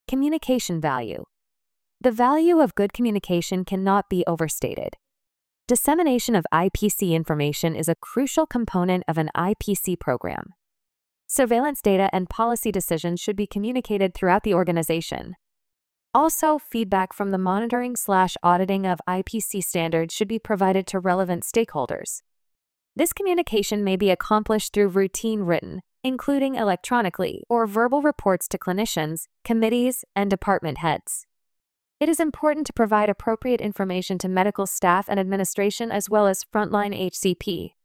Communication value. The value of good communication cannot be overstated. Dissemination of IPC information is a crucial component of an IPC program. Surveillance data and policy decisions should be communicated throughout the organization. Also, feedback from the monitoring/auditing of IPC standards should be provided to relevant stakeholders. This communication may be accomplished through routine written, including electronically, or verbal reports to clinicians, committees, and department heads. It is important to provide appropriate information to medical staff and administration as well as frontline HCP.